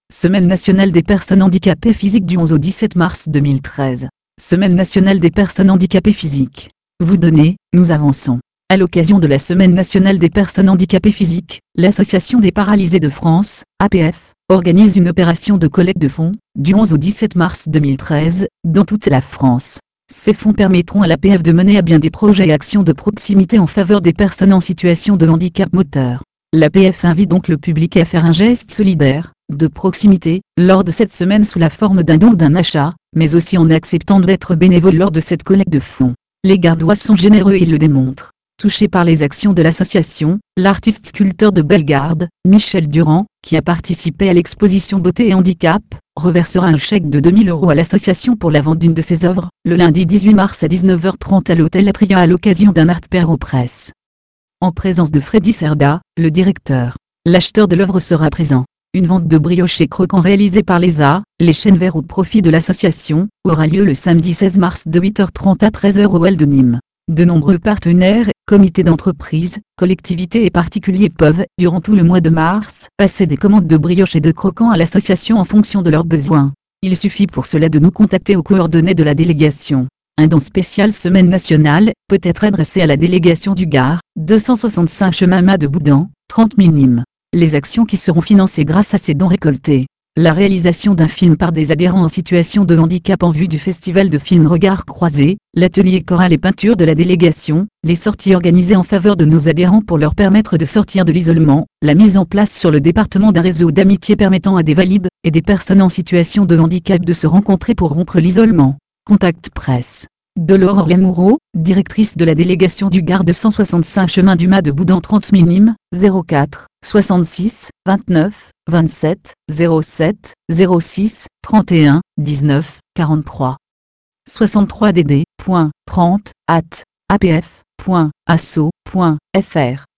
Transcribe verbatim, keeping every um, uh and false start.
Semaine nationale des personnes handicapées physiques du onze au dix-sept mars deux mille treize. Semaine nationale des personnes handicapées physiques. Vous donnez, nous avançons. À l'occasion de la Semaine nationale des personnes handicapées physiques, l'Association des paralysés de France, A P F, organise une opération de collecte de fonds, du onze au dix-sept mars deux mille treize, dans toute la France. Ces fonds permettront à l'A P F de mener à bien des projets et actions de proximité en faveur des personnes en situation de handicap moteur. L'A P F invite donc le public à faire un geste solidaire, de proximité, lors de cette semaine sous la forme d'un don ou d'un achat, mais aussi en acceptant d'être bénévole lors de cette collecte de fonds. Les Gardois sont généreux et ils le démontrent. Touché par les actions de l'association, l'artiste sculpteur de Bellegarde, Michel Durand, qui a participé à l'exposition Beauté et Handicap, reversera un chèque de deux mille euros à l'association pour la vente d'une de ses œuvres, le lundi dix-huit mars à dix-neuf heures trente à l'hôtel Atria à l'occasion d'un art fair aux presses. En présence de Freddy Cerda, le directeur. L'acheteur de l'œuvre sera présent. Une vente de brioches et croquants réalisée par les A, les Chênes Verts au profit de l'association, aura lieu le samedi seize mars de huit heures trente à treize heures au Well de Nîmes. De nombreux partenaires, comités d'entreprise, collectivités et particuliers peuvent, durant tout le mois de mars, passer des commandes de brioches et de croquants à l'association en fonction de leurs besoins. Il suffit pour cela de nous contacter aux coordonnées de la délégation. Un don spécial Semaine nationale peut être adressé à la délégation du Gard, deux cent soixante-cinq chemin Mas de Boudan, trente mille Nîmes. Les actions qui seront financées grâce à ces dons récoltés. La réalisation d'un film par des adhérents en situation de handicap en vue du festival de films Regards croisés, l'atelier chorale et peinture de la délégation, les sorties organisées en faveur de nos adhérents pour leur permettre de sortir de l'isolement, la mise en place sur le département d'un réseau d'amitié permettant à des valides et des personnes en situation de handicap de se rencontrer pour rompre l'isolement. Contact presse. Delore Lamoureux, directrice de la délégation du Gard deux cent soixante-cinq chemin du Mas de Boudan trente mille Nîmes, zéro quatre, soixante-six, vingt-neuf, vingt-sept, zéro sept, zéro six, trente et un, dix-neuf, quarante-trois. soixante-trois D D, trente, arobase, apf, point, asso, point, fr.